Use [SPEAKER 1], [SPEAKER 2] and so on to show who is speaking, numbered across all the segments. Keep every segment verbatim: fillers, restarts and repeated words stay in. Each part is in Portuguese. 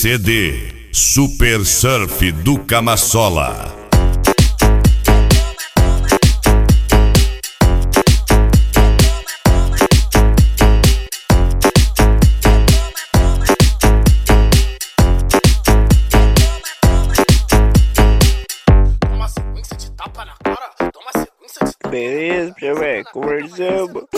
[SPEAKER 1] C D Super Surf do Camassola.
[SPEAKER 2] Beleza, vai conversando.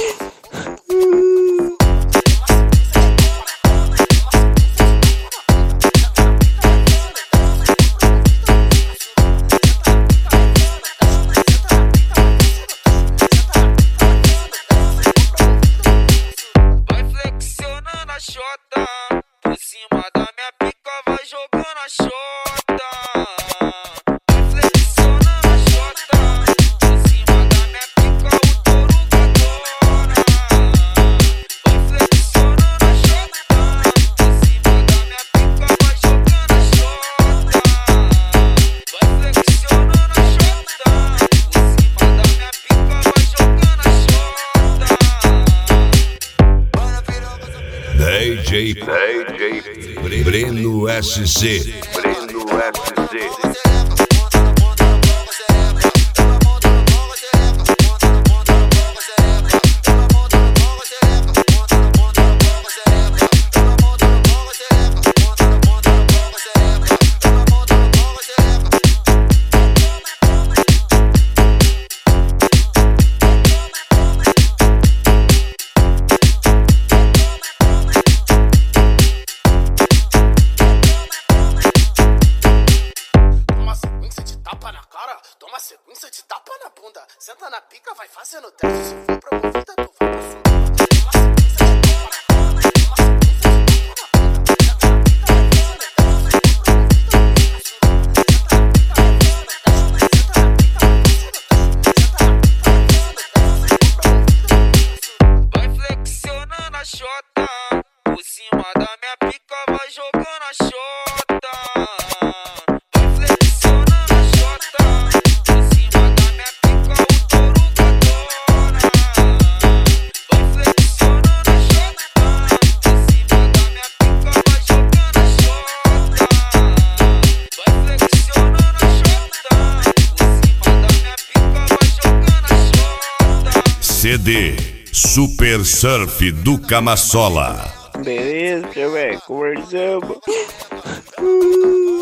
[SPEAKER 3] Vai flexionando a xota, por cima da minha pica vai jogando a xota.
[SPEAKER 1] D J, D J Breno S C. Breno S C.
[SPEAKER 4] Toma sequência de tapa na bunda. Senta na pica, vai fazendo teste. Se for promovida, tu vai pro sul.
[SPEAKER 3] Vai flexionando a xota, por cima da minha pica vai jogando a xota.
[SPEAKER 1] C D Super Surf do Camassola.
[SPEAKER 2] Beleza, vai conversando.